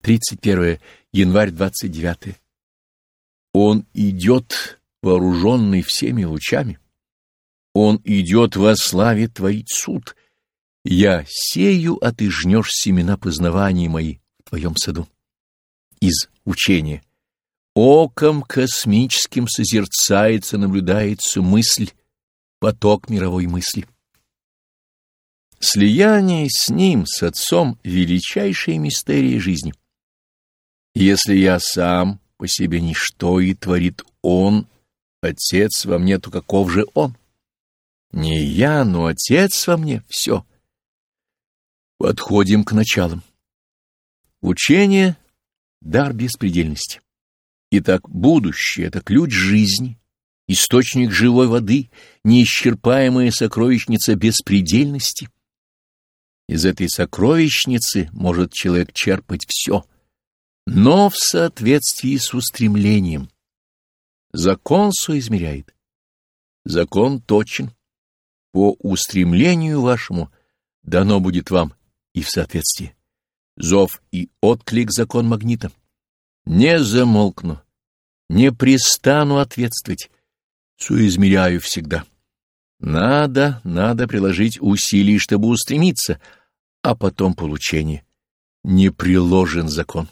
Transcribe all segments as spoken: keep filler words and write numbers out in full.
тридцать первое январь двадцать девятое. Он идет, вооруженный всеми лучами. Он идет во славе творить суд. Я сею, а ты жнешь семена познавания мои в твоем саду. Из учения. Оком космическим созерцается, наблюдается мысль, поток мировой мысли. Слияние с ним, с Отцом, — величайшая мистерия жизни. Если я сам по себе ничто и творит Он, Отец во мне, то каков же Он? Не я, но Отец во мне — все. Подходим к началам. Учение — дар беспредельности. Итак, будущее — это ключ жизни, источник живой воды, неисчерпаемая сокровищница беспредельности. Из этой сокровищницы может человек черпать все, но в соответствии с устремлением. Закон соизмеряет. Закон точен. По устремлению вашему дано будет вам и в соответствии. Зов и отклик — закон магнита. Не замолкну, не пристану ответствовать, соизмеряю всегда. Надо, надо приложить усилий, чтобы устремиться, а потом получение. Не приложен закон.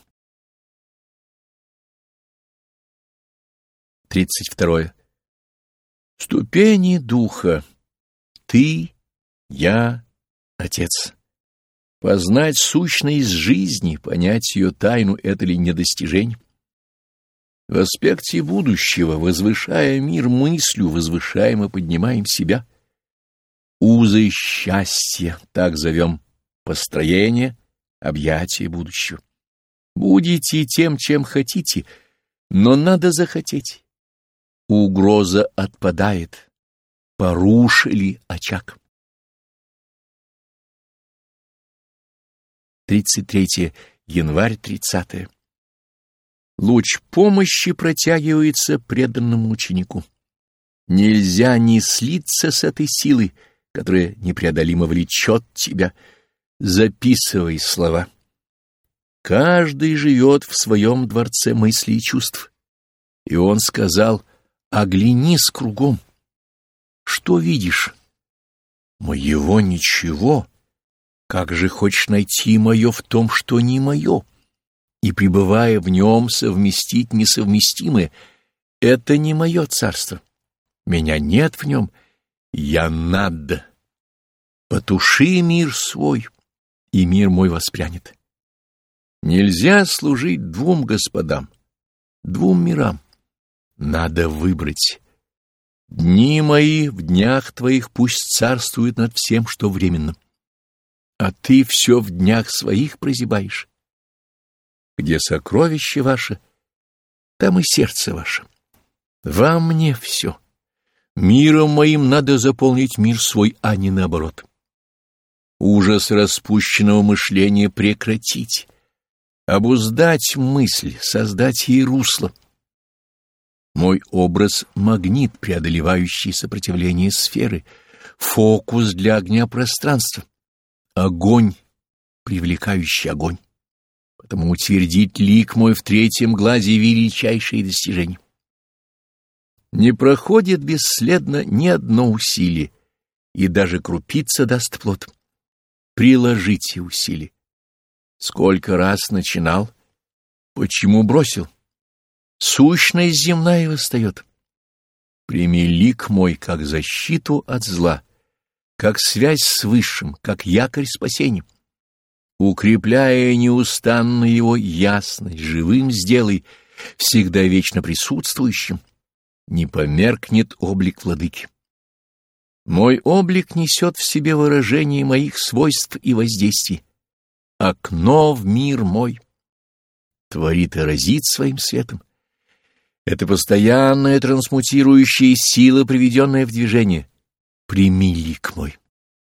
тридцать второе. Ступени духа. Ты, я, Отец. Познать сущность жизни, понять ее тайну — это ли не достижение? В аспекте будущего, возвышая мир мыслью, возвышаем и поднимаем себя. Узы счастья, так зовем построение, объятие будущего. Будете тем, чем хотите, но надо захотеть. Угроза отпадает. Порушили очаг. тридцать третье январь тридцатое. Луч помощи протягивается преданному ученику. Нельзя не слиться с этой силой, которая непреодолимо влечет тебя. Записывай слова. Каждый живет в своем дворце мыслей и чувств. И он сказал: оглянись кругом. Что видишь? Моего ничего. Как же хочешь найти мое в том, что не мое, и, пребывая в нем, совместить несовместимое? Это не мое царство. Меня нет в нем. Я надо. Потуши мир свой, и мир мой воспрянет. Нельзя служить двум господам, двум мирам. Надо выбрать. Дни мои в днях твоих пусть царствуют над всем, что временно. А ты все в днях своих прозябаешь. Где сокровище ваше, там и сердце ваше. Во мне все. Миром моим надо заполнить мир свой, а не наоборот. Ужас распущенного мышления прекратить, обуздать мысль, создать ей русло. Мой образ — магнит, преодолевающий сопротивление сферы, фокус для огня пространства. Огонь, привлекающий огонь. Потому утвердить лик мой в третьем глазе — величайшее достижение. Не проходит бесследно ни одно усилие, и даже крупица даст плод. Приложите усилия. Сколько раз начинал, почему бросил? Сущность земная восстает. Прими лик мой как защиту от зла, как связь с Высшим, как якорь спасения. Укрепляя неустанно его ясность, живым сделай, всегда вечно присутствующим. Не померкнет облик владыки. Мой облик несет в себе выражение моих свойств и воздействий. Окно в мир мой. Творит и разит своим светом. Это постоянная трансмутирующая сила, приведенная в движение. Прими лик мой.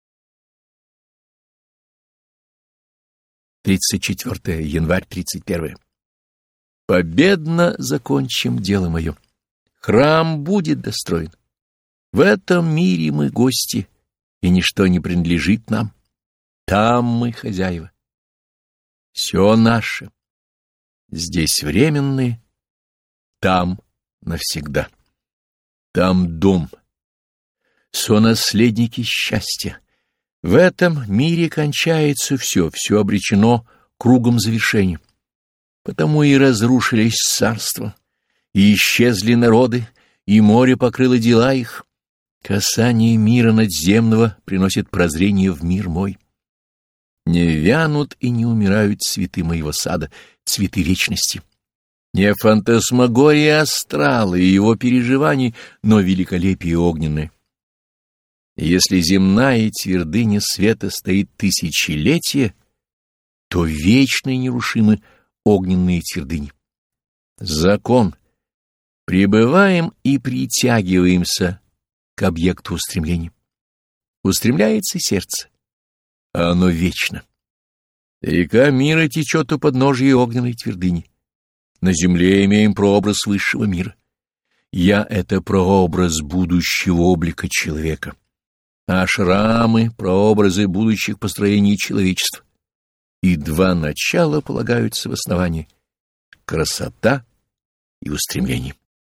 тридцать четвёртое январь тридцать первое. Победно закончим дело мое. Храм будет достроен. В этом мире мы гости, и ничто не принадлежит нам. Там мы хозяева. Все наше. Здесь временные, там навсегда. Там дом, сонаследники счастья. В этом мире кончается все, все обречено кругом завершения. Потому и разрушились царства, и исчезли народы, и море покрыло дела их. Касание мира надземного приносит прозрение в мир мой. Не вянут и не умирают цветы моего сада, цветы вечности. Не фантасмагория астрала и его переживаний, но великолепие огненное. Если земная твердыня света стоит тысячелетия, то вечны и нерушимы огненные твердыни. Закон. Пребываем и притягиваемся к объекту устремления. Устремляется сердце, а оно вечно. Река мира течет у подножия огненной твердыни. На земле имеем прообраз высшего мира. Я — это прообраз будущего облика человека, а шрамы — прообразы будущих построений человечества. И два начала полагаются в основании — красота и устремление.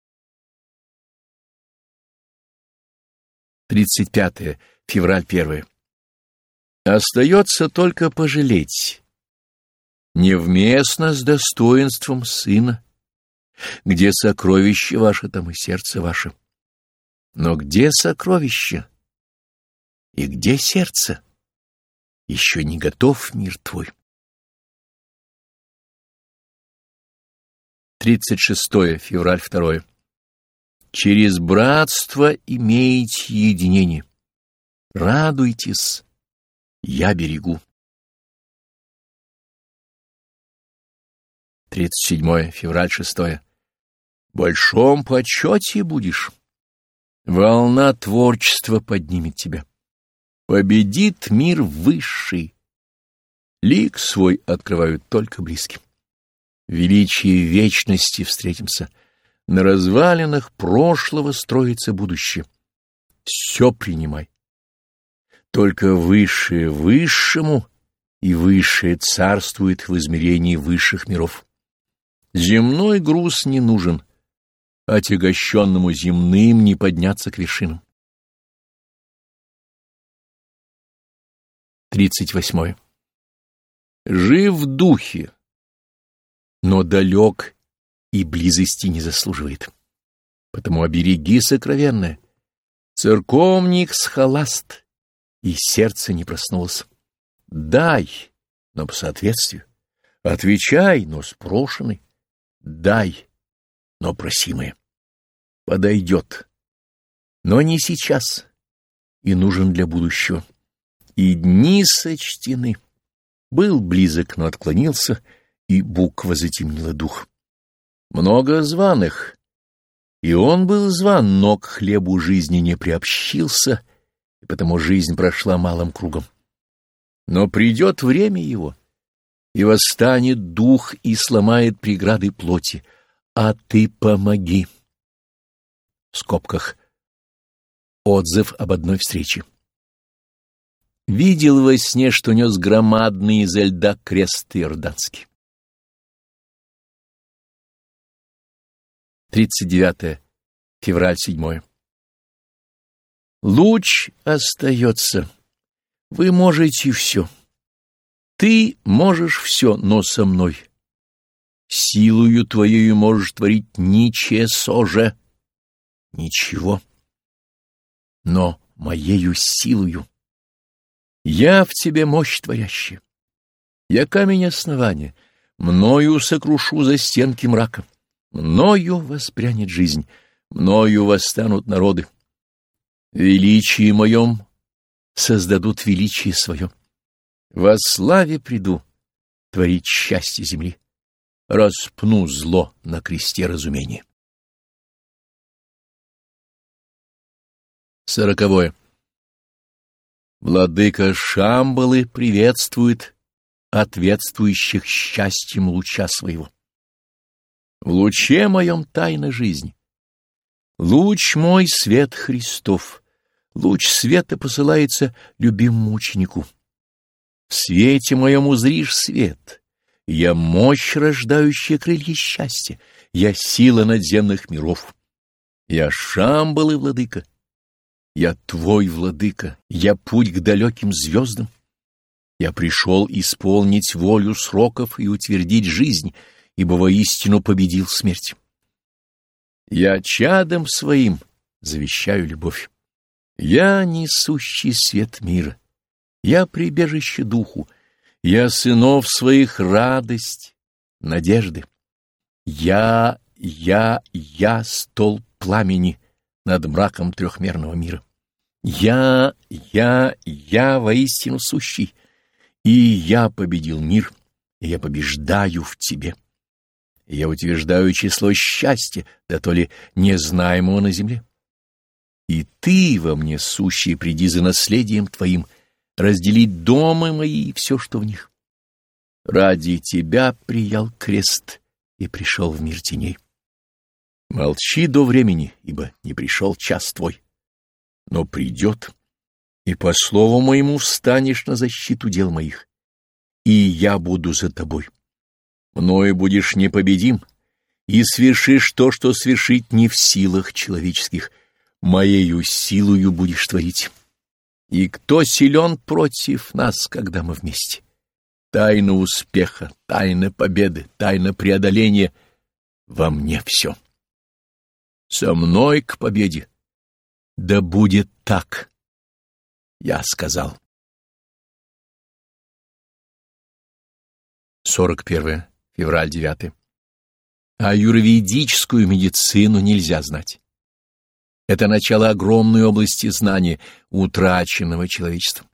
тридцать пятое. Февраль первое. Остается только пожалеть. Невместно с достоинством сына. Где сокровище ваше, там и сердце ваше. Но где сокровище? И где сердце? Еще не готов мир твой. тридцать шестое. Февраль второе. Через братство имеете единение. Радуйтесь, я берегу. тридцать седьмое. Февраль шестое. В большом почете будешь. Волна творчества поднимет тебя. Победит мир высший. Лик свой открывают только близким. В величии вечности встретимся. На развалинах прошлого строится будущее. Все принимай. Только высшее высшему и высшее царствует в измерении высших миров. Земной груз не нужен, отягощенному земным не подняться к вершинам. тридцать восьмое. Жив в духе, но далек и близости не заслуживает. Потому обереги сокровенное. Церковник схоласт, и сердце не проснулось. Дай, но по соответствию. Отвечай, но спрошенный. Дай, но просимое. Подойдет, но не сейчас, и нужен для будущего. И дни сочтены. Был близок, но отклонился, и буква затемнила дух. Много званых, и он был зван, но к хлебу жизни не приобщился, и потому жизнь прошла малым кругом. Но придет время его, и восстанет дух, и сломает преграды плоти, а ты помоги. В скобках отзыв об одной встрече. Видел во сне, что нес громадный изо льда крест иорданский. тридцать девятое. Февраль седьмое. Луч остается. Вы можете все. Ты можешь все, но со мной. Силою твоею можешь творить ничего же. Ничего. Но моею силою. Я в тебе мощь творящая. Я камень основания. Мною сокрушу за стенки мрака. Мною воспрянет жизнь. Мною восстанут народы. Величие моем создадут величие свое. Во славе приду творить счастье земли. Распну зло на кресте разумения. Сороковое. Владыка Шамбалы приветствует ответствующих счастьем луча своего. В луче моем тайна жизни. Луч мой — свет Христов. Луч света посылается любимому ученику. В свете моем узришь свет, Я мощь, рождающая крылья счастья. Я сила надземных миров. Я Шамбал и владыка. Я твой владыка. Я путь к далеким звездам. Я пришел исполнить волю сроков и утвердить жизнь, ибо воистину победил смерть. Я чадом своим завещаю любовь. Я несущий свет мира. Я прибежище духу. Я сынов своих радость, надежды. Я, я, я столб пламени над мраком трехмерного мира. Я, я, я воистину сущий. И я победил мир, и я побеждаю в тебе. И я утверждаю число счастья, да то ли незнаемого на земле. И ты во мне, сущий, приди за наследием твоим, разделить дома мои и все, что в них. Ради тебя приял крест и пришел в мир теней. Молчи до времени, ибо не пришел час твой, но придет, и по слову моему встанешь на защиту дел моих, и я буду за тобой. Мною будешь непобедим, и свершишь то, что свершить не в силах человеческих, моею силою будешь творить. И кто силен против нас, когда мы вместе? Тайна успеха, тайна победы, тайна преодоления — во мне все. Со мной к победе. Да будет так, я сказал. сорок первое февраля девятое. Аюрведическую медицину нельзя знать. Это начало огромной области знания, утраченного человечеством.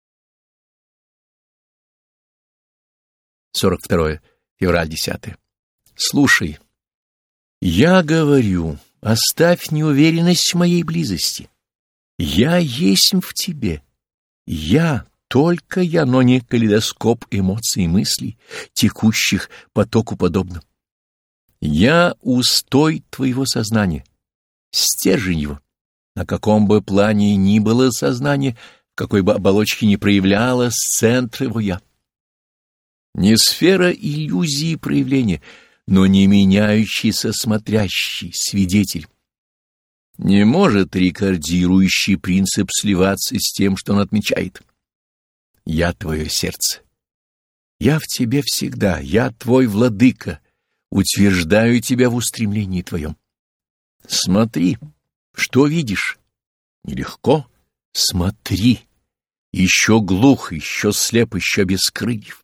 сорок второе февраля десятое. Слушай, я говорю, оставь неуверенность в моей близости. Я есть в тебе. Я, только я, но не калейдоскоп эмоций и мыслей, текущих потоку подобно. Я устой твоего сознания, стержень его, на каком бы плане ни было сознание, в какой бы оболочке ни проявлялось центр его «я». Не сфера иллюзии проявления, но не меняющийся смотрящий свидетель. Не может рекордирующий принцип сливаться с тем, что он отмечает. Я твое сердце. Я в тебе всегда, я твой владыка, утверждаю тебя в устремлении твоем. Смотри, что видишь? Нелегко. Смотри. Еще глух, еще слеп, еще без крыльев.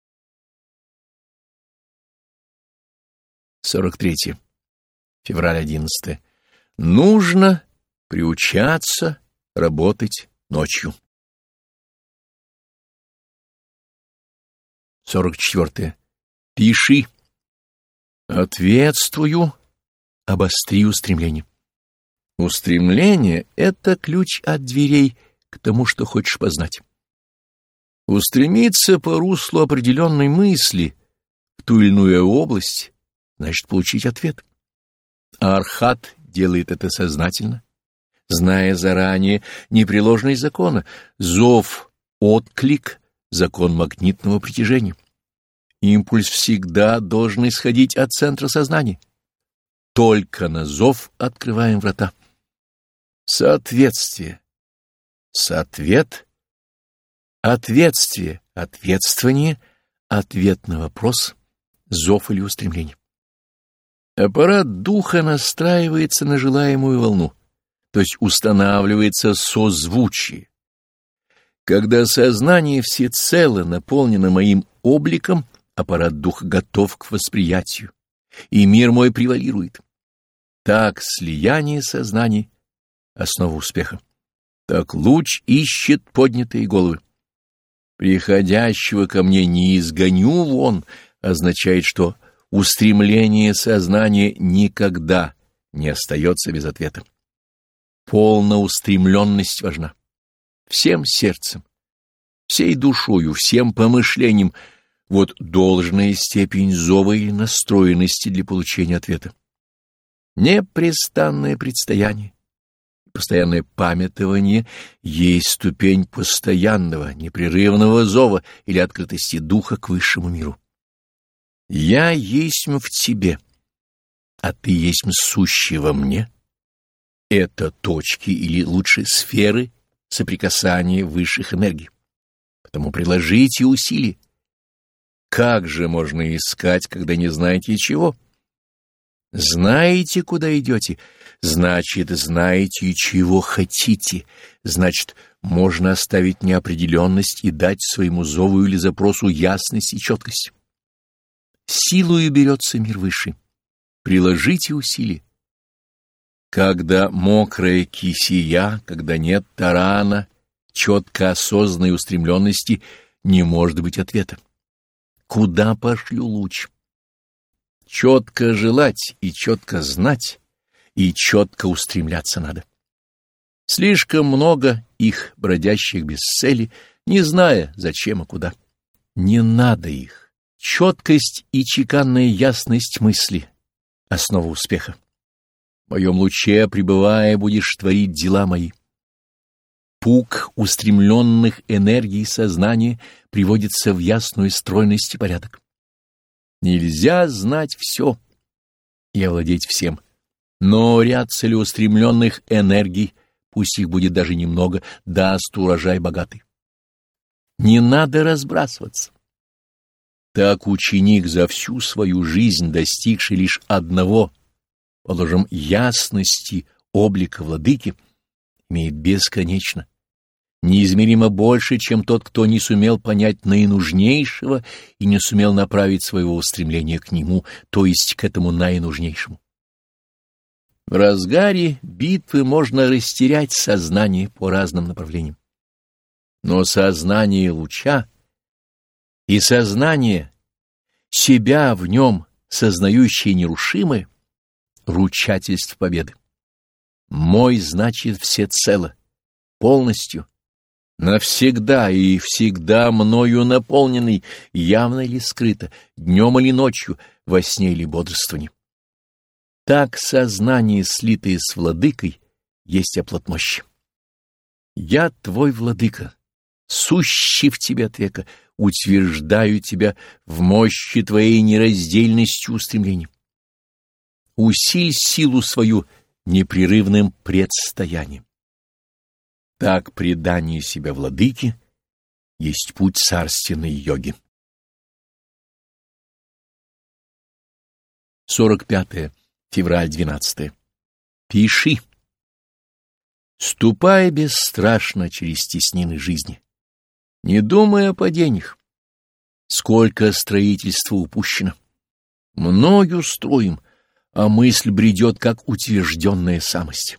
сорок третье февраля одиннадцатое. Нужно приучаться работать ночью. сорок четвертое. Пиши. Ответствую. Обостри устремление. Устремление — это ключ от дверей к тому, что хочешь познать. Устремиться по руслу определенной мысли в ту или иную область значит получить ответ. А Архат делает это сознательно, зная заранее непреложность закона, зов, отклик, закон магнитного притяжения. Импульс всегда должен исходить от центра сознания. Только на зов открываем врата. Соответствие. Соответ. Ответствие. Ответствование. Ответ на вопрос. Зов или устремление. Аппарат духа настраивается на желаемую волну, то есть устанавливается созвучие. Когда сознание всецело наполнено моим обликом, аппарат духа готов к восприятию, и мир мой превалирует. Так слияние сознаний — основа успеха. Так луч ищет поднятые головы. Приходящего ко мне не изгоню вон означает, что устремление сознания никогда не остается без ответа. Полная устремленность важна. Всем сердцем, всей душою, всем помышлением — вот должная степень зова и настроенности для получения ответа. Непрестанное предстояние, постоянное памятование есть ступень постоянного, непрерывного зова или открытости духа к высшему миру. Я есмь в тебе, а ты есмь сущий во мне. Это точки, или лучше сферы соприкасания высших энергий. Потому приложите усилия. Как же можно искать, когда не знаете чего? Знаете, куда идете, значит, знаете, чего хотите, значит, можно оставить неопределенность и дать своему зову или запросу ясность и четкость. Силою берется мир высший. Приложите усилия. Когда мокрая кисия, когда нет тарана, четко осознанной устремленности, не может быть ответа. Куда пошлю луч? Четко желать и четко знать, и четко устремляться надо. Слишком много их, бродящих без цели, не зная, зачем и куда. Не надо их. Четкость и чеканная ясность мысли — основа успеха. В моем луче, пребывая, будешь творить дела мои. Пук устремленных энергий сознания приводится в ясную стройность и порядок. Нельзя знать все и овладеть всем, но ряд целеустремленных энергий, пусть их будет даже немного, даст урожай богатый. Не надо разбрасываться. Так ученик, за всю свою жизнь достигший лишь одного, положим, ясности облика владыки, имеет бесконечно, неизмеримо больше, чем тот, кто не сумел понять наинужнейшего и не сумел направить своего устремления к нему, то есть к этому наинужнейшему. В разгаре битвы можно растерять сознание по разным направлениям. Но сознание луча и сознание себя в нем, сознающее нерушимое, ручательств победы. Мой значит всецело, полностью, навсегда и всегда мною наполненный, явно или скрыто, днем или ночью, во сне или бодрствовании. Так сознание, слитое с владыкой, есть оплот мощи. Я твой владыка, сущий в тебе от века, утверждаю тебя в мощи твоей нераздельностью устремлений. Усиль силу свою непрерывным предстоянием. Так предание себя владыке есть путь царственной йоги. сорок пятое. Февраль двенадцатое. Пиши. Ступай бесстрашно через теснины жизни, не думая о падениях. Сколько строительства упущено. Многою строим, а мысль бредет, как утвержденная самость.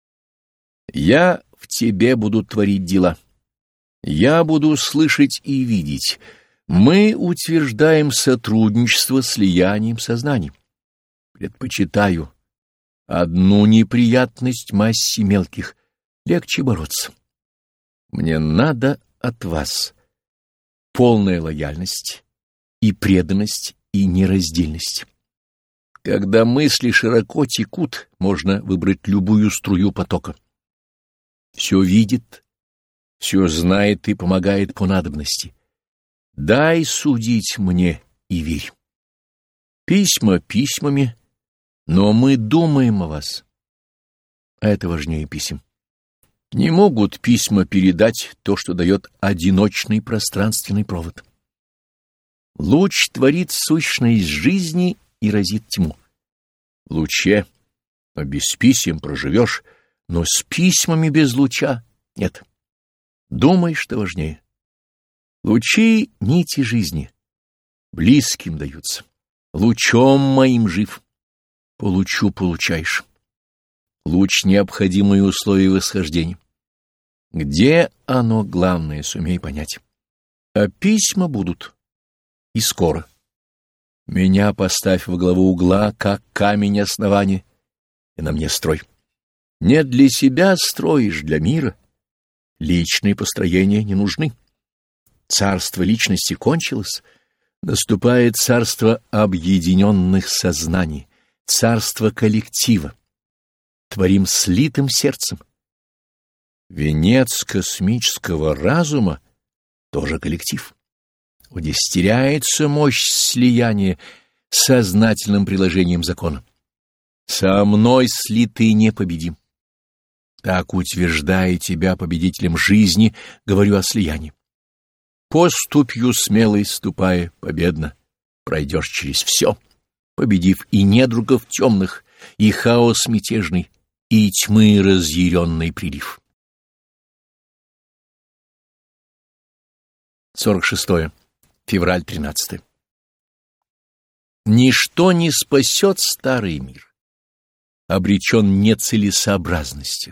Я в тебе буду творить дела. Я буду слышать и видеть. Мы утверждаем сотрудничество слиянием сознаний. Предпочитаю одну неприятность массе мелких, легче бороться. Мне надо от вас полная лояльность и преданность и нераздельность. Когда мысли широко текут, можно выбрать любую струю потока. Все видит, все знает и помогает по надобности. Дай судить мне и верь. Письма письмами, но мы думаем о вас. А это важнее писем. Не могут письма передать то, что дает одиночный пространственный провод. Луч творит сущность жизни и разит тьму. В луче, а без писем проживешь, но с письмами без луча нет. Думай, что важнее. Лучи — нити жизни, близким даются. Лучом моим жив, по лучу получаешь. Луч — необходимые условия восхождения. Где оно, главное, сумей понять. А письма будут, и скоро. Меня поставь во главу угла, как камень основания, и на мне строй. Не для себя строишь, для мира. Личные построения не нужны. Царство личности кончилось. Наступает царство объединенных сознаний, царство коллектива. Творим слитым сердцем. Венец космического разума тоже коллектив. Удестеряется мощь слияния сознательным приложением закона. Со мной слитый непобедим. Так, утверждая тебя победителем жизни, говорю о слиянии. Поступью смелой ступая победно, пройдешь через все, победив и недругов темных, и хаос мятежный, и тьмы разъяренный прилив. сорок шестое. Февраль тринадцатое. Ничто не спасет старый мир, обречен нецелесообразностью.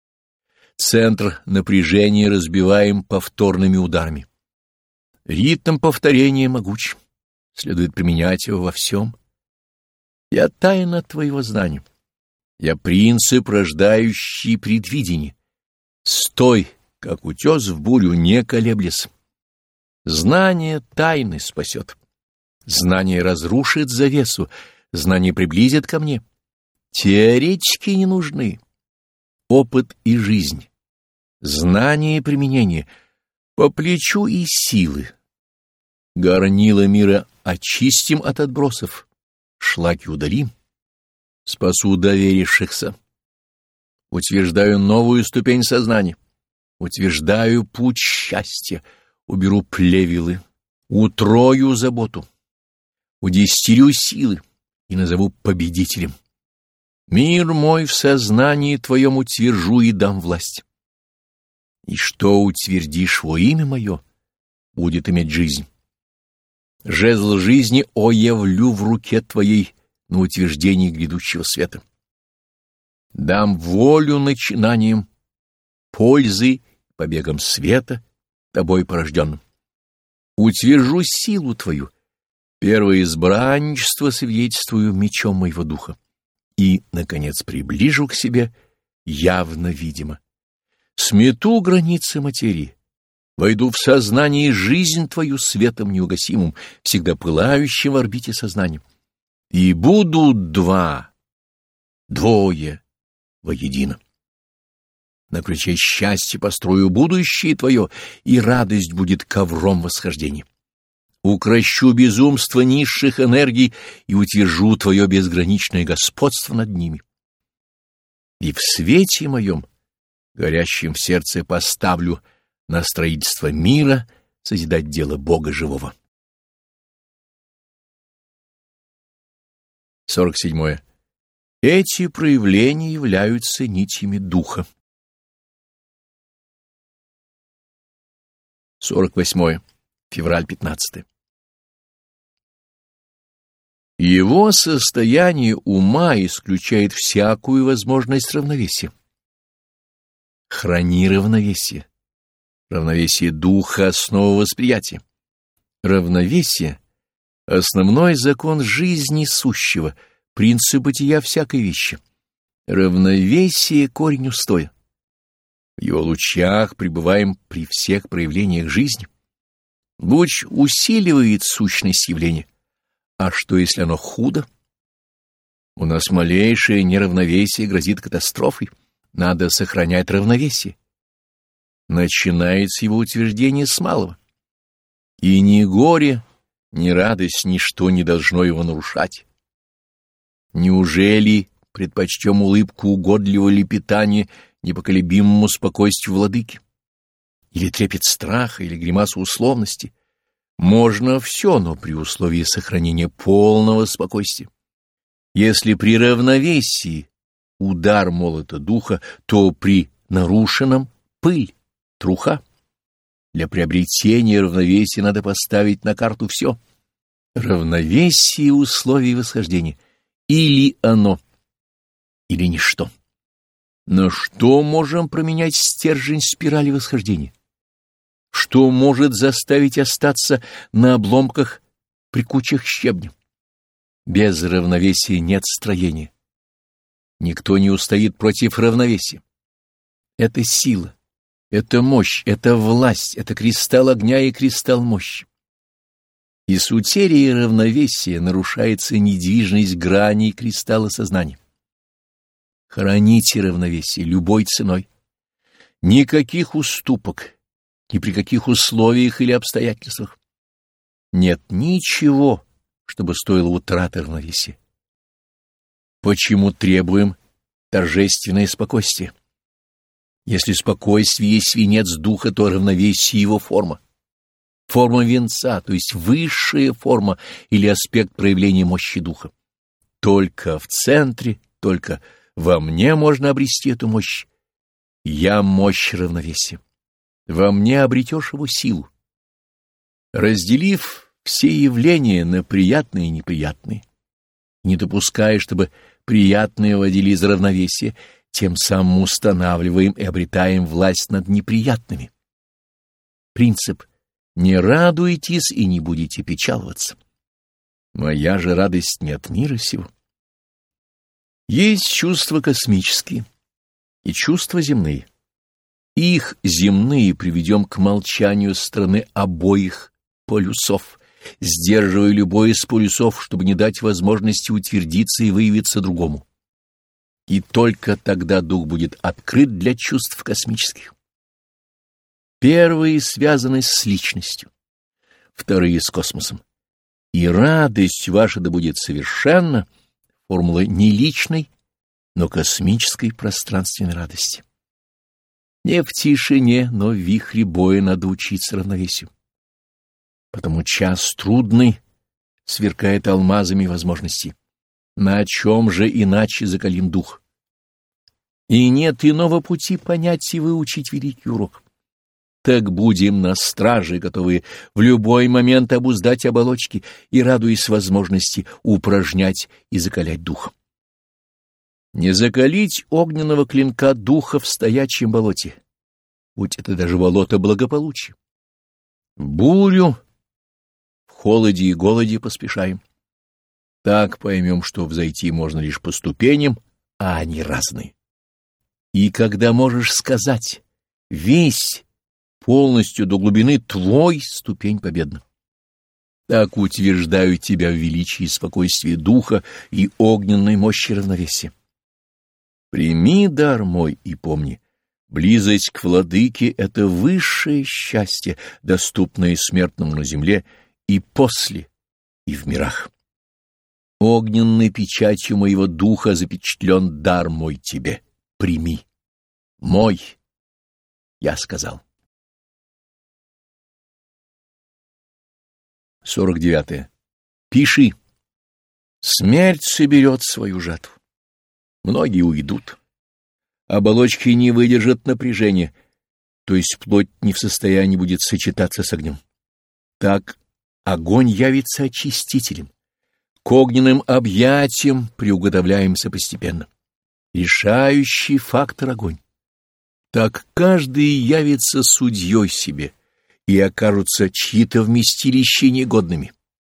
Центр напряжения разбиваем повторными ударами. Ритм повторения могуч, следует применять его во всем. Я тайна твоего знания, я принцип, рождающий предвидение. Стой, как утес в бурю, не колеблясь. Знание тайны спасет. Знание разрушит завесу, знание приблизит ко мне. Теоретики не нужны. Опыт и жизнь, знание и применение, по плечу и силы. Горнило мира очистим от отбросов, шлаки удалим, спасу доверившихся. Утверждаю новую ступень сознания, утверждаю путь счастья, уберу плевелы, утрою заботу, удестерю силы и назову победителем. Мир мой в сознании твоем утвержу и дам власть. И что утвердишь во имя мое, будет иметь жизнь. Жезл жизни оявлю в руке твоей на утверждении грядущего света. Дам волю начинаниям, пользы, побегам света, тобой порожденным. Утвержу силу твою, первое избранничество свидетельствую мечом моего духа. И, наконец, приближу к себе явно видимо. Смету границы материи, войду в сознание и жизнь твою светом неугасимым, всегда пылающим в орбите сознания. И будут два, двое воедино. На ключе счастья построю будущее твое, и радость будет ковром восхождения. Укращу безумство низших энергий и утвержу твое безграничное господство над ними. И в свете моем, горящем в сердце, поставлю на строительство мира созидать дело Бога живого. сорок седьмое. Эти проявления являются нитями духа. сорок восьмое. Февраль пятнадцатое. Его состояние ума исключает всякую возможность равновесия. Храни равновесие. Равновесие духа — основа восприятия. Равновесие — основной закон жизни сущего, принцип бытия всякой вещи. Равновесие — корень устоя. В его лучах пребываем при всех проявлениях жизни. Луч усиливает сущность явления. А что, если оно худо? У нас малейшее неравновесие грозит катастрофой. Надо сохранять равновесие. Начинается его утверждение с малого. И ни горе, ни радость, ничто не должно его нарушать. Неужели предпочтем улыбку угодливого лепетания непоколебимому спокойствию владыки? Или трепет страха, или гримасу условности? Можно все, но при условии сохранения полного спокойствия. Если при равновесии удар молота духа, то при нарушенном пыль, труха. Для приобретения равновесия надо поставить на карту все. Равновесие условий восхождения. Или оно, или ничто. Но что можем променять стержень спирали восхождения? Что может заставить остаться на обломках при кучах щебня? Без равновесия нет строения. Никто не устоит против равновесия. Это сила, это мощь, это власть, это кристалл огня и кристалл мощи. И с утерей равновесия нарушается недвижность граней кристалла сознания. Храните равновесие любой ценой. Никаких уступок, ни при каких условиях или обстоятельствах. Нет ничего, чтобы стоило утраты равновесия. Почему требуем торжественное спокойствие? Если спокойствие есть венец духа, то равновесие его форма. Форма венца, то есть высшая форма или аспект проявления мощи духа. Только в центре, только во мне можно обрести эту мощь. Я — мощь равновесия. Во мне обретешь его силу. Разделив все явления на приятные и неприятные, не допуская, чтобы приятные вводили из равновесия, тем самым устанавливаем и обретаем власть над неприятными. Принцип: не радуйтесь и не будете печаловаться. Моя же радость не от мира сего. Есть чувства космические и чувства земные. Их земные приведем к молчанию со стороны обоих полюсов, сдерживая любой из полюсов, чтобы не дать возможности утвердиться и выявиться другому. И только тогда дух будет открыт для чувств космических. Первые связаны с личностью, вторые — с космосом. И радость ваша да будет совершенна, формула не личной, но космической пространственной радости. Не в тишине, но в вихре боя надо учиться равновесию. Потому час трудный сверкает алмазами возможностей. На чем же иначе закалим дух? И нет иного пути понять и выучить великий урок. Так будем на страже, готовые в любой момент обуздать оболочки и радуясь возможности упражнять и закалять дух. Не закалить огненного клинка духа в стоячем болоте, будь это даже болото благополучия. Бурю в холоде и голоде поспешаем. Так поймем, что взойти можно лишь по ступеням, а они разные. И когда можешь сказать «весь», полностью до глубины твой, ступень победна. Так утверждаю тебя в величии и спокойствии духа и огненной мощи равновесия. Прими дар мой и помни, близость к владыке — это высшее счастье, доступное смертному на земле и после, и в мирах. Огненной печатью моего духа запечатлен дар мой тебе. Прими. Мой, я сказал. сорок девятое. Пиши. Смерть соберет свою жатву. Многие уйдут. Оболочки не выдержат напряжения, то есть плоть не в состоянии будет сочетаться с огнем. Так огонь явится очистителем. К огненным объятиям приуготовляемся постепенно. Решающий фактор — огонь. Так каждый явится судьей себе, и окажутся чьи-то вместилища негодными.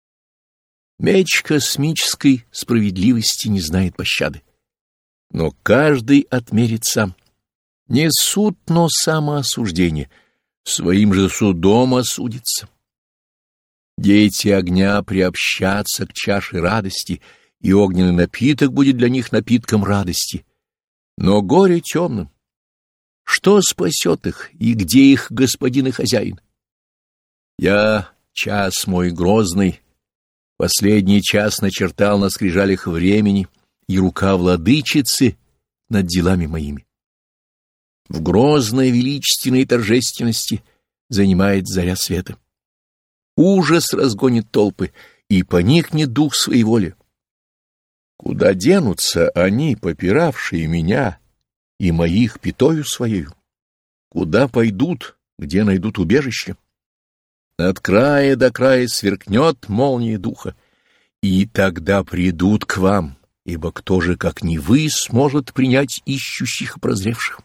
Меч космической справедливости не знает пощады. Но каждый отмерит сам. Не суд, но самоосуждение. Своим же судом осудится. Дети огня приобщатся к чаше радости, и огненный напиток будет для них напитком радости. Но горе темным. Что спасет их, и где их господин и хозяин? Я, час мой грозный, последний час начертал на скрижалях времени, и рука владычицы над делами моими. В грозной величественной торжественности занимает заря света. Ужас разгонит толпы, и поникнет дух своей воли. Куда денутся они, попиравшие меня и моих пятою своею? Куда пойдут, где найдут убежище? От края до края сверкнет молния духа, и тогда придут к вам, ибо кто же, как не вы, сможет принять ищущих и прозревших?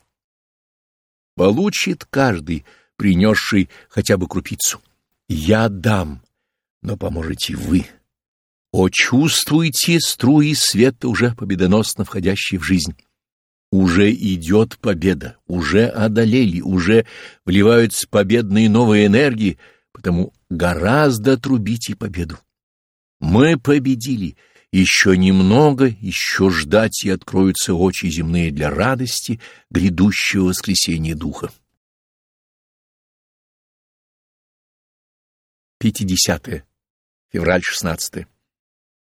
Получит каждый, принесший хотя бы крупицу. Я дам, но поможете вы. О, чувствуйте струи света, уже победоносно входящие в жизнь. Уже идет победа, уже одолели, уже вливаются победные новые энергии, потому гораздо трубите победу. Мы победили, еще немного, еще ждать, и откроются очи земные для радости грядущего воскресения духа. пятидесятое. Февраль шестнадцатое.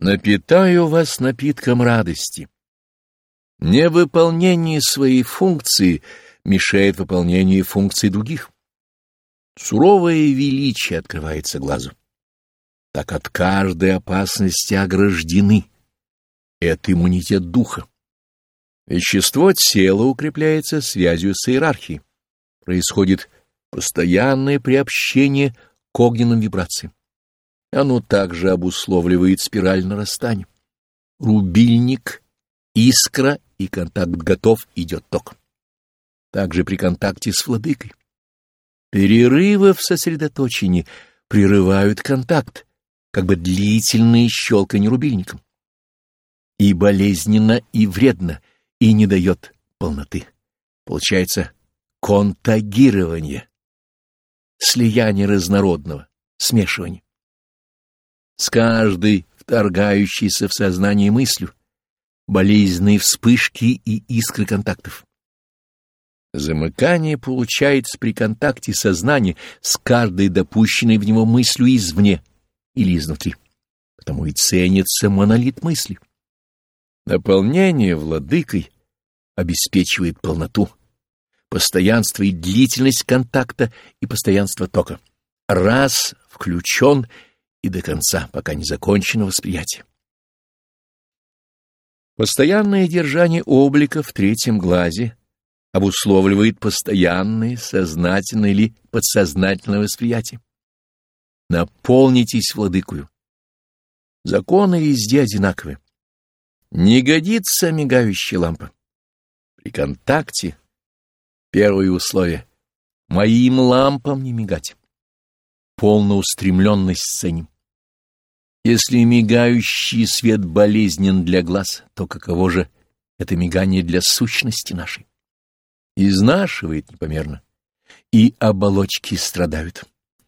Напитаю вас напитком радости. Невыполнение своей функции мешает выполнению функций других. Суровое величие открывается глазу. Так от каждой опасности ограждены. Это иммунитет духа. Вещество тела укрепляется связью с иерархией. Происходит постоянное приобщение к огненным вибрациям. Оно также обусловливает спираль нарастания. Рубильник, искра и контакт готов, идет ток. Также при контакте с владыкой. Перерывы в сосредоточении прерывают контакт, как бы длительные щелканье рубильником. И болезненно, и вредно, и не дает полноты. Получается контагирование, слияние разнородного, смешивание. С каждой вторгающейся в сознание мыслью болезненные вспышки и искры контактов. Замыкание получается при контакте сознания с каждой допущенной в него мыслью извне или изнутри. Потому и ценится монолит мысли. Наполнение владыкой обеспечивает полноту, постоянство и длительность контакта и постоянство тока. Раз включен и до конца, пока не закончено восприятие. Постоянное держание облика в третьем глазе обусловливает постоянное, сознательное или подсознательное восприятие. Наполнитесь владыкою. Законы везде одинаковы. Не годится мигающая лампа. При контакте первое условие — моим лампам не мигать. Полную устремленность ценим. Если мигающий свет болезнен для глаз, то каково же это мигание для сущности нашей? Изнашивает непомерно, и оболочки страдают.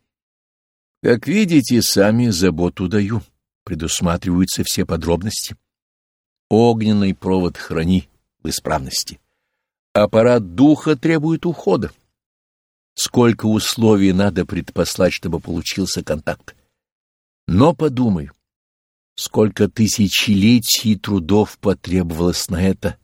Как видите, сами заботу даю, предусматриваются все подробности. Огненный провод храни в исправности. Аппарат духа требует ухода. Сколько условий надо предпослать, чтобы получился контакт. Но подумай, сколько тысячелетий трудов потребовалось на это,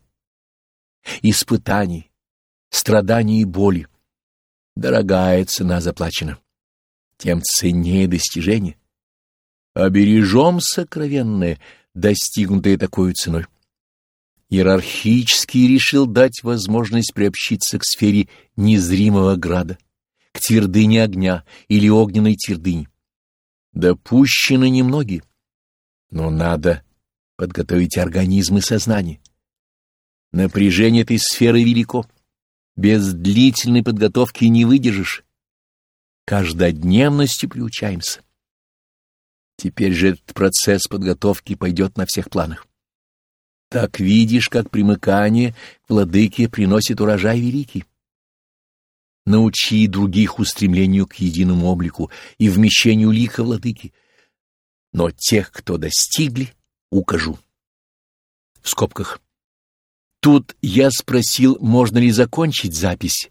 испытаний, страданий и боли. Дорогая цена заплачена, тем ценнее достижение. Обережем сокровенное, достигнутое такой ценой. Иерархически решил дать возможность приобщиться к сфере незримого града, к твердыне огня или огненной твердыни. Допущены немногие, но надо подготовить организм и сознание. Напряжение этой сферы велико. Без длительной подготовки не выдержишь. Каждодневностью приучаемся. Теперь же этот процесс подготовки пойдет на всех планах. Так видишь, как примыкание к владыке приносит урожай великий. Научи других устремлению к единому облику и вмещению лика владыки. Но тех, кто достигли, укажу. В скобках. Тут я спросил, можно ли закончить запись.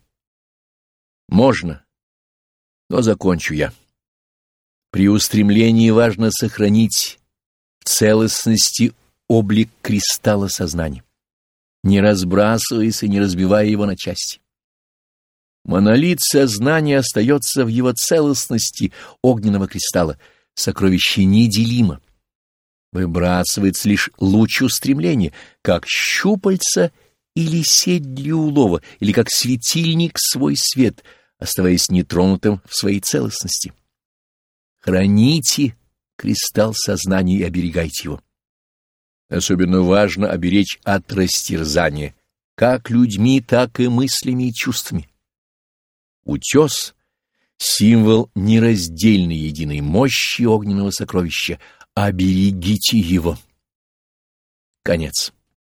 Можно, но закончу я. При устремлении важно сохранить в целостности облик кристалла сознания, не разбрасываясь и не разбивая его на части. Монолит сознания остается в его целостности огненного кристалла, сокровище неделимо. Выбрасывается лишь луч устремления, как щупальца или сеть для улова, или как светильник свой свет, оставаясь нетронутым в своей целостности. Храните кристалл сознания и оберегайте его. Особенно важно оберечь от растерзания, как людьми, так и мыслями и чувствами. Утес — символ нераздельной единой мощи огненного сокровища. Оберегите его. Конец.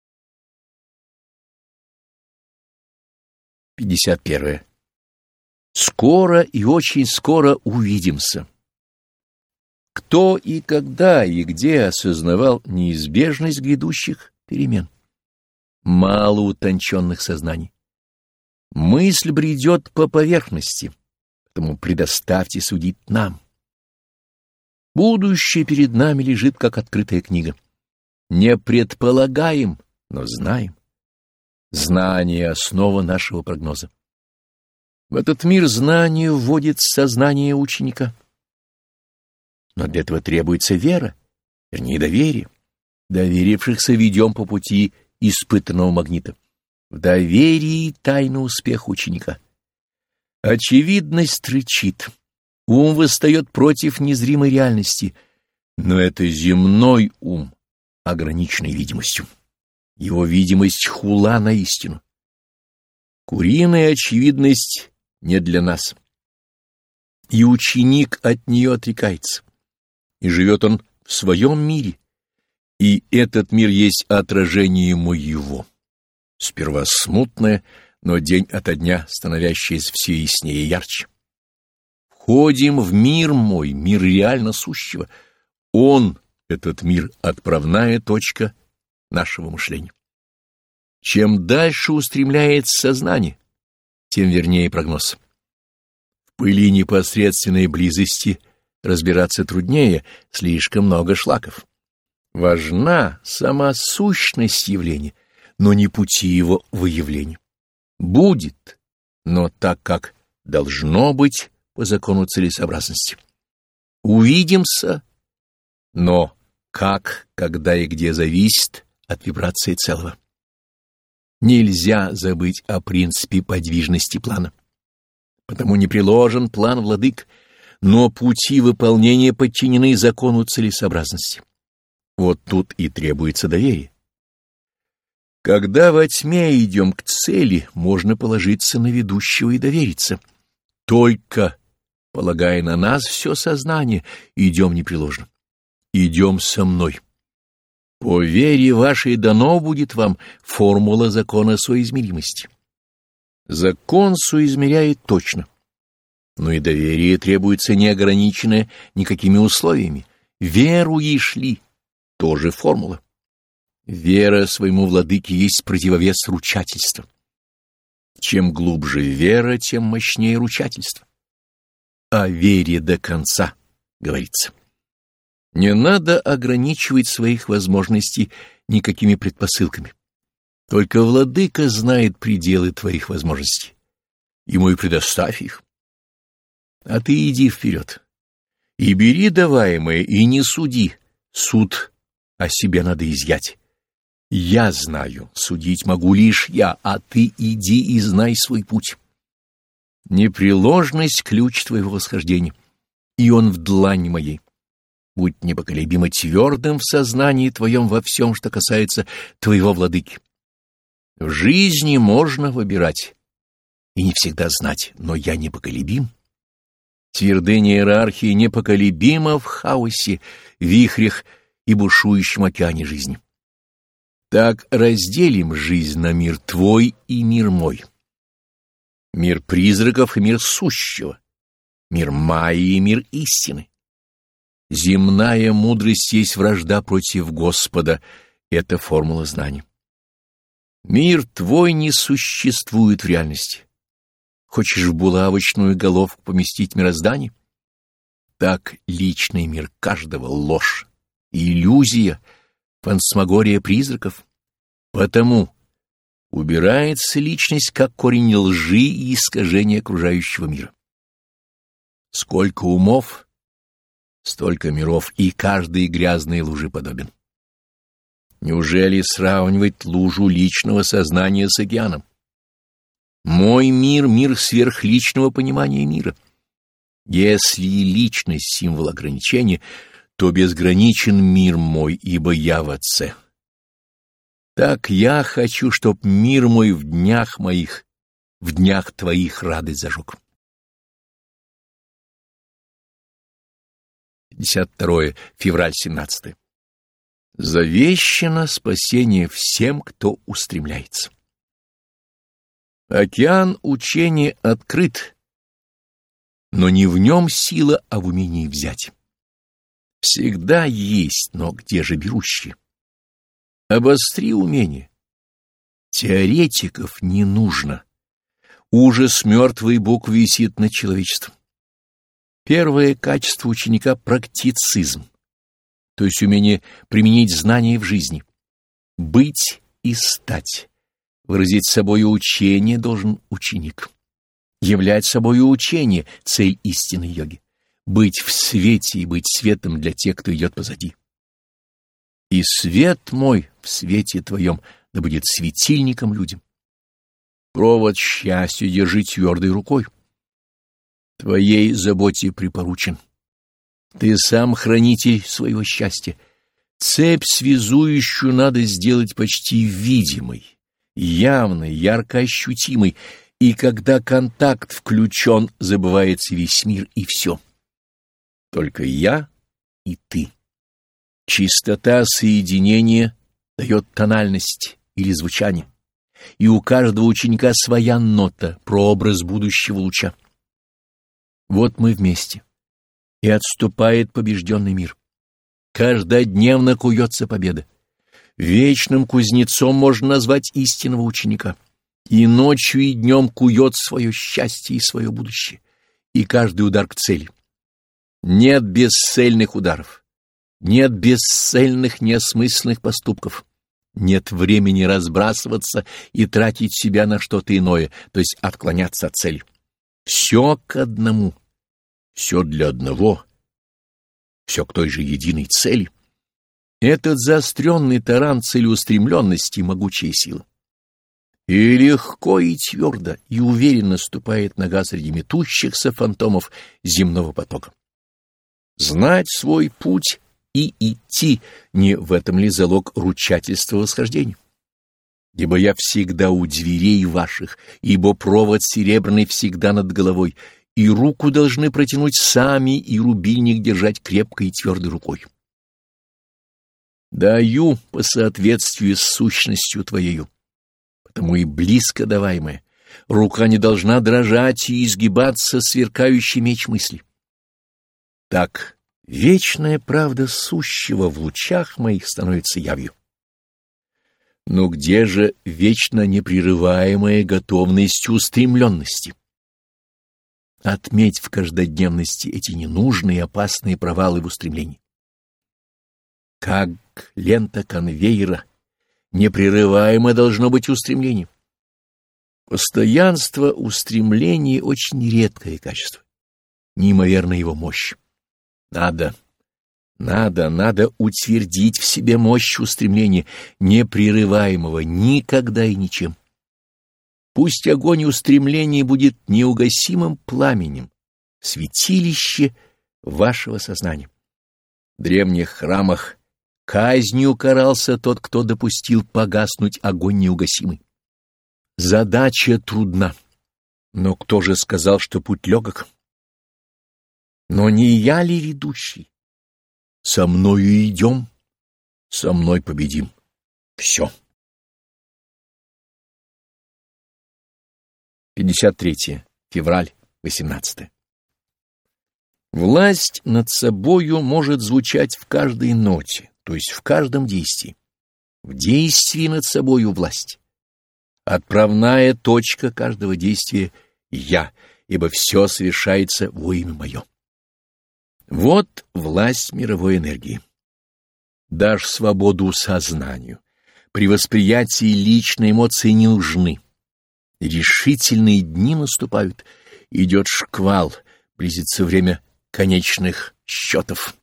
пятьдесят первое. Скоро и очень скоро увидимся. Кто и когда и где осознавал неизбежность грядущих перемен? Мало утонченных сознаний. Мысль бредет по поверхности, потому предоставьте судить нам. Будущее перед нами лежит, как открытая книга. Не предполагаем, но знаем. Знание — основа нашего прогноза. В этот мир знание вводит сознание ученика. Но для этого требуется вера, вернее, доверие. Доверившихся ведем по пути испытанного магнита. В доверии тайна успеха ученика. Очевидность рычит. Ум восстает против незримой реальности, но это земной ум, ограниченный видимостью. Его видимость — хула на истину. Куриная очевидность не для нас. И ученик от нее отрекается. И живет он в своем мире. И этот мир есть отражение моего. Сперва смутное, но день ото дня становящееся все яснее и ярче. Входим в мир мой, мир реально сущего. Он, этот мир, отправная точка нашего мышления. Чем дальше устремляется сознание, тем вернее прогноз. В пыли непосредственной близости разбираться труднее, слишком много шлаков. Важна сама сущность явления, но не пути его выявления. Будет, но так, как должно быть по закону целесообразности. Увидимся, но как, когда и где зависит от вибрации целого. Нельзя забыть о принципе подвижности плана. Потому не приложен план владык, но пути выполнения подчинены закону целесообразности. Вот тут и требуется доверие. Когда во тьме идем к цели, можно положиться на ведущего и довериться. Только, полагая на нас все сознание, идем непреложно. Идем со мной. По вере вашей дано будет вам формула закона соизмеримости. Закон соизмеряет точно, но и доверие требуется неограниченное никакими условиями. Веруешь ли? Тоже формула. Вера своему владыке есть противовес ручательства. Чем глубже вера, тем мощнее ручательство. О вере до конца говорится. Не надо ограничивать своих возможностей никакими предпосылками. Только владыка знает пределы твоих возможностей. Ему и предоставь их. А ты иди вперед. И бери даваемое, и не суди. Суд о себе надо изъять. Я знаю, судить могу лишь я, а ты иди и знай свой путь. Непреложность — ключ твоего восхождения, и он в длани моей. Будь непоколебимо твердым в сознании твоем во всем, что касается твоего владыки. В жизни можно выбирать и не всегда знать, но я непоколебим. Твердыня иерархии непоколебима в хаосе, вихрях и бушующем океане жизни. Так разделим жизнь на мир твой и мир мой. Мир призраков и мир сущего, мир майи и мир истины. Земная мудрость есть вражда против Господа, это формула знания. Мир твой не существует в реальности. Хочешь в булавочную головку поместить мироздание? Так личный мир каждого — ложь, иллюзия, фантасмагория призраков. Потому убирается личность как корень лжи и искажения окружающего мира. Сколько умов, столько миров, и каждый грязной луже подобен. Неужели сравнивать лужу личного сознания с океаном? Мой мир — мир сверхличного понимания мира. Если личность — символ ограничения, то безграничен мир мой, ибо я в Отце. Так я хочу, чтоб мир мой в днях моих, в днях твоих радость зажег. пятьдесят второе февраль семнадцатое. Завещено спасение всем, кто устремляется. Океан учения открыт, но не в нем сила, а в умении взять. Всегда есть, но где же берущие? Обостри умение. Теоретиков не нужно. Ужас мертвой буквы висит над человечеством. Первое качество ученика — практицизм, то есть умение применить знания в жизни. Быть и стать, выразить собою учение должен ученик. Являть собою учение — цель истинной йоги. Быть в свете и быть светом для тех, кто идет позади. И свет мой в свете твоем да будет светильником людям. Провод счастья держи твердой рукой. Твоей заботе припоручен. Ты сам хранитель своего счастья. Цепь связующую надо сделать почти видимой, явной, ярко ощутимой, и когда контакт включен, забывается весь мир и все. Только я и ты. Чистота соединения дает тональность или звучание, и у каждого ученика своя нота, прообраз будущего луча. Вот мы вместе, и отступает побежденный мир. Каждодневно куется победа. Вечным кузнецом можно назвать истинного ученика. И ночью, и днем кует свое счастье и свое будущее, и каждый удар к цели. Нет бесцельных ударов, нет бесцельных неосмысленных поступков, нет времени разбрасываться и тратить себя на что-то иное, то есть отклоняться от цели. Все к одному, все для одного, все к той же единой цели. Этот заостренный таран целеустремленности и могучая сила. И легко, и твердо, и уверенно ступает нога среди метущихся фантомов земного потока. Знать свой путь и идти, не в этом ли залог ручательства восхождения? Ибо я всегда у дверей ваших, ибо провод серебряный всегда над головой, и руку должны протянуть сами, и рубильник держать крепкой и твердой рукой. Даю по соответствию с сущностью твоею, потому и близко даваемое. Рука не должна дрожать и изгибаться сверкающий меч мысли. Так вечная правда сущего в лучах моих становится явью. Но где же вечно непрерываемая готовность устремленности? Отметь в каждодневности эти ненужные и опасные провалы в устремлении. Как лента конвейера, непрерываемо должно быть устремление. Постоянство устремления — очень редкое качество, неимоверная его мощь. Надо, надо, надо утвердить в себе мощь устремления, непрерываемого никогда и ничем. Пусть огонь устремления будет неугасимым пламенем, святилище вашего сознания. В древних храмах казнью карался тот, кто допустил погаснуть огонь неугасимый. Задача трудна, но кто же сказал, что путь легок? Но не я ли ведущий? Со мною идем, со мной победим. Все. пятьдесят третье. Февраль восемнадцатое. Власть над собою может звучать в каждой ноте, то есть в каждом действии. В действии над собою власть. Отправная точка каждого действия — я, ибо все совершается во имя мое. Вот власть мировой энергии. Дашь свободу сознанию. При восприятии личные эмоции не нужны. Решительные дни наступают. Идет шквал, близится время конечных счетов.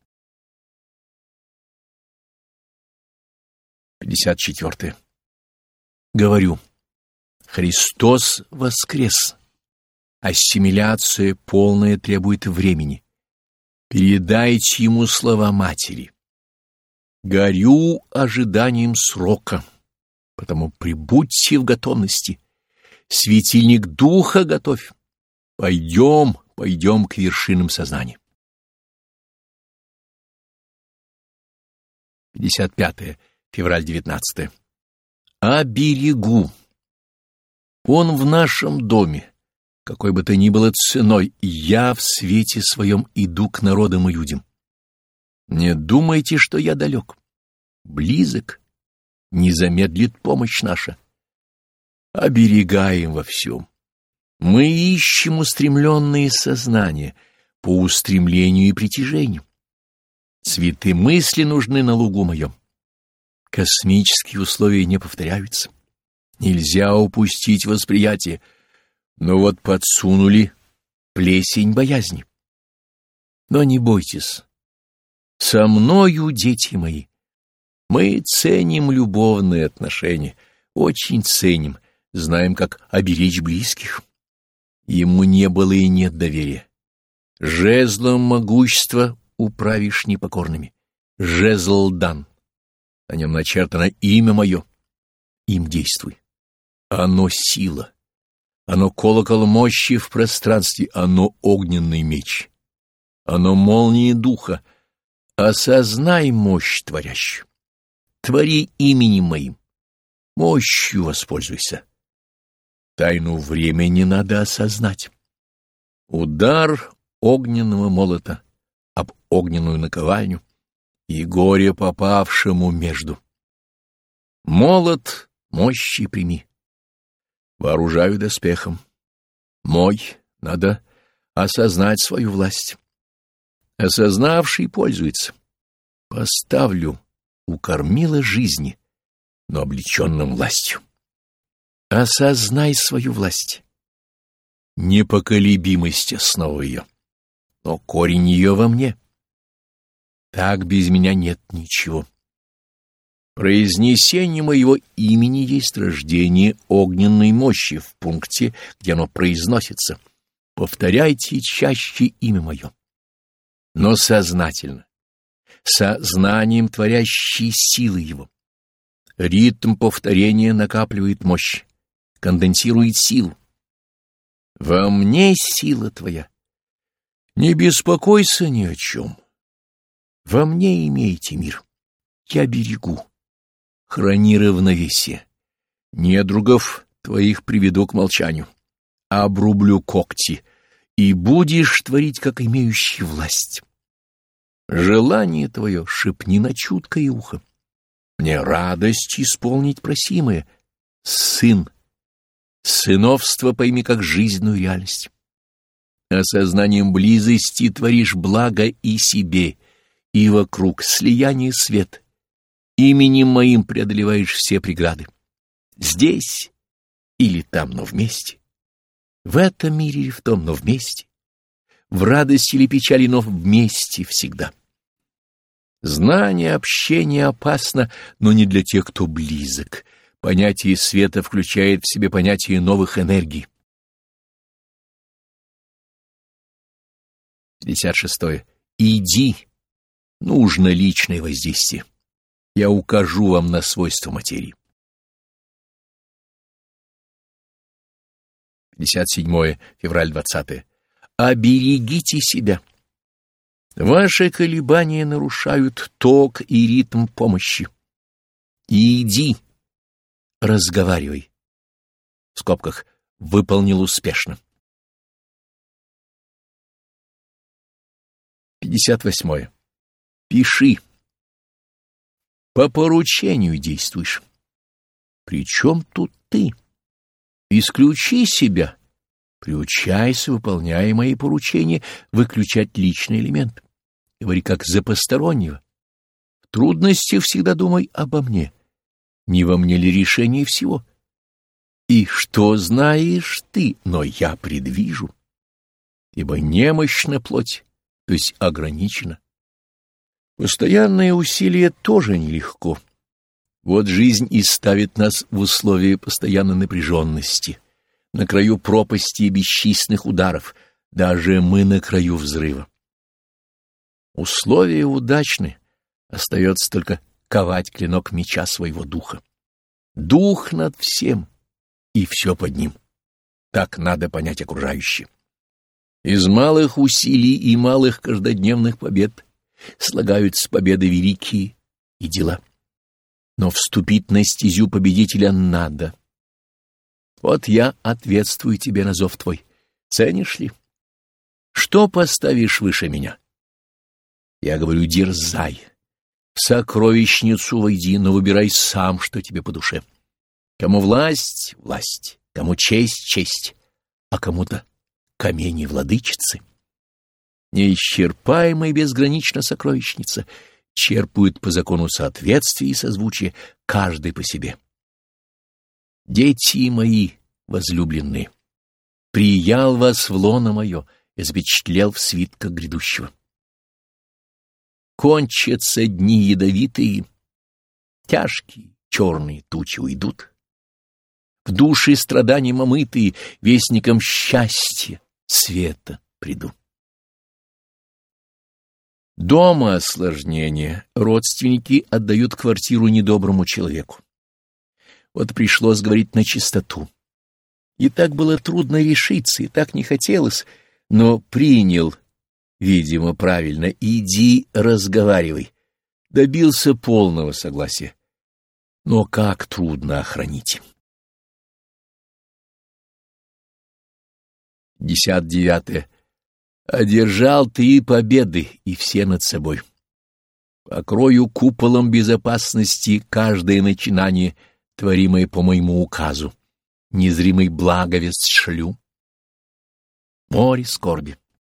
пятьдесят четвёртое. Говорю, Христос воскрес. Ассимиляция полная требует времени. Передайте ему слова матери. Горю ожиданием срока, потому прибудьте в готовности. Светильник духа готовь. Пойдем, пойдем к вершинам сознания. пятьдесят пятое. Февраль девятнадцатое. Оберегу. Он в нашем доме. Какой бы то ни было ценой, я в свете своем иду к народам и людям. Не думайте, что я далек. Близок. Не замедлит помощь наша. Оберегаем во всем. Мы ищем устремленные сознания. по устремлению и притяжению. Цветы мысли нужны на лугу моем. Космические условия не повторяются. Нельзя упустить восприятие. Но вот подсунули плесень боязни. Но не бойтесь. Со мною, дети мои, мы ценим любовные отношения, очень ценим, знаем, как оберечь близких. Ему не было и нет доверия. Жезлом могущества управишь непокорными. Жезл дан. На нем начертано имя мое. Им действуй. Оно сила. Оно колокол мощи в пространстве. Оно огненный меч. Оно молнии духа. Осознай мощь творящую. Твори именем моим. Мощью воспользуйся. Тайну времени надо осознать. Удар огненного молота об огненную наковальню и горе попавшему между. Молот мощи прими. Вооружаю доспехом. Мой, надо осознать свою власть. Осознавший пользуется. Поставлю у кормила жизни, но облеченным властью. Осознай свою власть. Непоколебимость основа ее, но корень ее во мне. Так без меня нет ничего. Произнесение моего имени есть рождение огненной мощи в пункте, где оно произносится. Повторяйте чаще имя мое. Но сознательно, сознанием творящей силы его. Ритм повторения накапливает мощь, конденсирует силу. Во мне сила твоя. Не беспокойся ни о чем. Во мне имейте мир. Я берегу. Храни равновесие. Недругов твоих приведу к молчанию. Обрублю когти, и будешь творить, как имеющий власть. Желание твое шепни на чуткое ухо. Мне радость исполнить просимое. Сын. Сыновство пойми как жизненную реальность. Осознанием близости творишь благо и себе, и вокруг слияние свет. Именем моим преодолеваешь все преграды. Здесь или там, но вместе. В этом мире или в том, но вместе. В радости или печали, но вместе всегда. Знание, общение опасно, но не для тех, кто близок. Понятие света включает в себе понятие новых энергий. пятьдесят шестое. Иди. Нужно личное воздействие. Я укажу вам на свойства материи. пятьдесят седьмое. Февраль двадцатое. Оберегите себя. Ваши колебания нарушают ток и ритм помощи. Иди. Разговаривай. В скобках выполнил успешно. пятьдесят восьмое. Пиши. По поручению действуешь. Причем тут ты? Исключи себя. Приучайся, выполняя мои поручения, выключать личный элемент. Говори как за постороннего. В трудностях всегда думай обо мне. Не во мне ли решение всего? И что знаешь ты, но я предвижу. Ибо немощна плоть, то есть ограничена. Постоянное усилие тоже нелегко. Вот жизнь и ставит нас в условия постоянной напряженности, на краю пропасти и бесчисленных ударов, даже мы на краю взрыва. Условия удачны, остается только ковать клинок меча своего духа. Дух над всем, и все под ним. Так надо понять окружающее. Из малых усилий и малых каждодневных побед слагаются победы великие и дела. Но вступить на стезю победителя надо. Вот я ответствую тебе на зов твой. Ценишь ли? Что поставишь выше меня? Я говорю, дерзай. В сокровищницу войди, но выбирай сам, что тебе по душе. Кому власть — власть, кому честь — честь, а кому-то камень и владычицы. неисчерпаемая безгранична сокровищница, черпают по закону соответствия и созвучия, каждый по себе. Дети мои возлюбленные, приял вас в лоно мое и запечатлел в свитках грядущего. Кончатся дни ядовитые, тяжкие черные тучи уйдут, в души страданием омытые вестником счастья, света приду. Дома осложнения. Родственники отдают квартиру недоброму человеку. Вот пришлось говорить на чистоту. И так было трудно решиться, и так не хотелось, но принял, видимо, правильно. Иди, разговаривай. Добился полного согласия. Но как трудно охранить. Десять девятое. Одержал ты победы, и все над собой. Покрою куполом безопасности каждое начинание, творимое по моему указу. Незримый благовест шлю. Море скорби.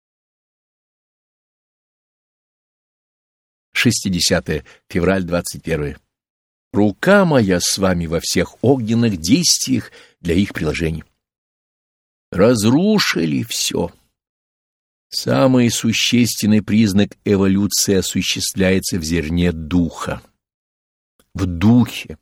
шестидесятое. Февраль двадцать первое. Рука моя с вами во всех огненных действиях для их приложения. Разрушили все. Самый существенный признак эволюции осуществляется в зерне духа. В духе.